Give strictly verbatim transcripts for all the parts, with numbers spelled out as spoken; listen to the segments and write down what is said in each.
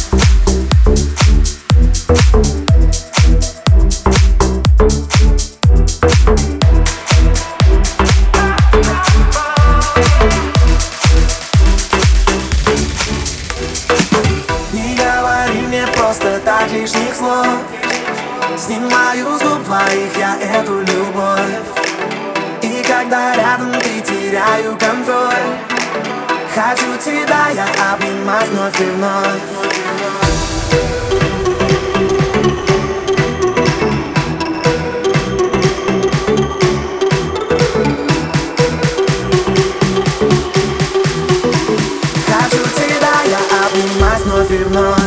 Просто так лишних слов. Снимаю с губ твоих я эту любовь. И когда рядом ты, теряю контроль. Хочу тебя я обнимать вновь и вновь. Хочу тебя я обнимать вновь и вновь.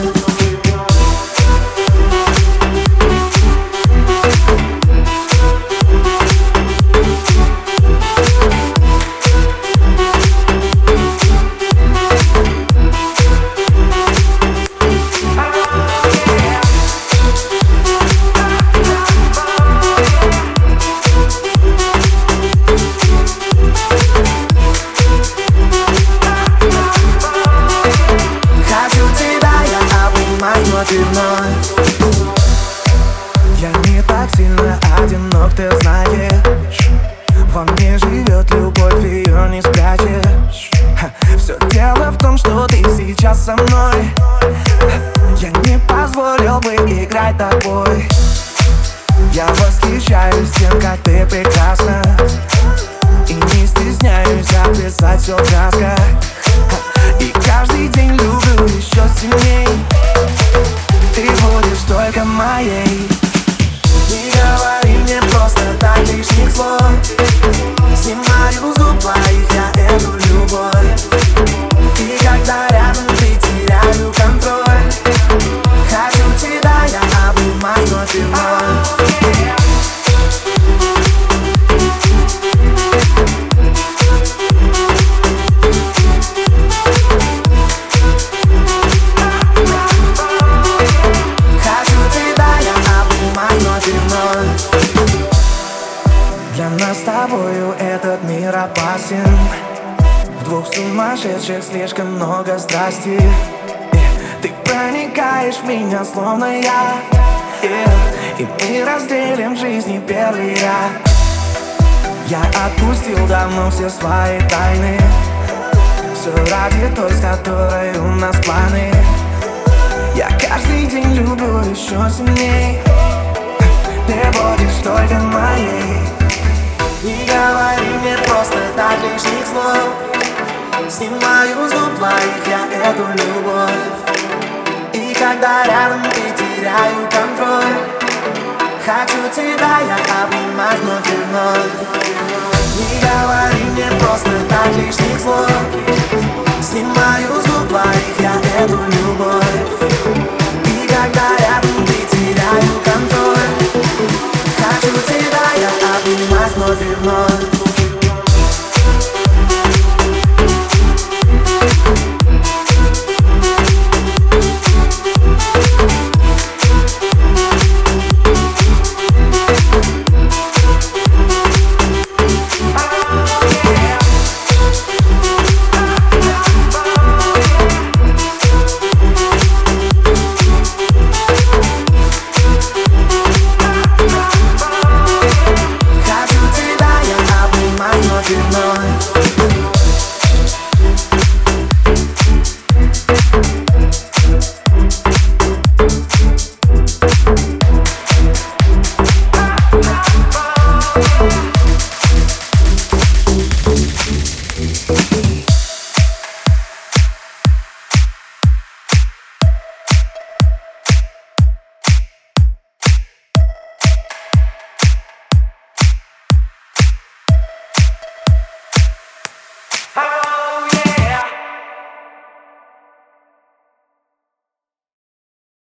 Я не так сильно одинок, ты знаешь. Во мне живет любовь, ее не спрячешь. Все дело в том, что ты сейчас со мной. Я не позволил бы играть тобой. Я восхищаюсь тем, как ты прекрасна. И не стесняюсь описать все в красках. И каждый день люблю еще сильней. Ты будешь только моей. Не говори мне просто так лишних слов. Снимаю с губ твоих я эту любовь. И когда рядом ты, теряю контроль. Хочу тебя я обнимать вновь и вновь. Для нас с тобою этот мир опасен. В двух сумасшедших слишком много страсти. И ты проникаешь в меня словно я. И мы разделим в жизни первый ряд. Я отпустил давно все свои тайны. Все ради той, с которой у нас планы. Я каждый день люблю еще сильней. Ты будешь только моей. Не говори мне просто так лишних слов. Снимаю с губ твоих я эту любовь. И когда рядом ты, теряю контроль. Хочу тебя я обнимать вновь и вновь. Не говори мне просто так лишних слов. Снимаю с губ твоих я эту любовь.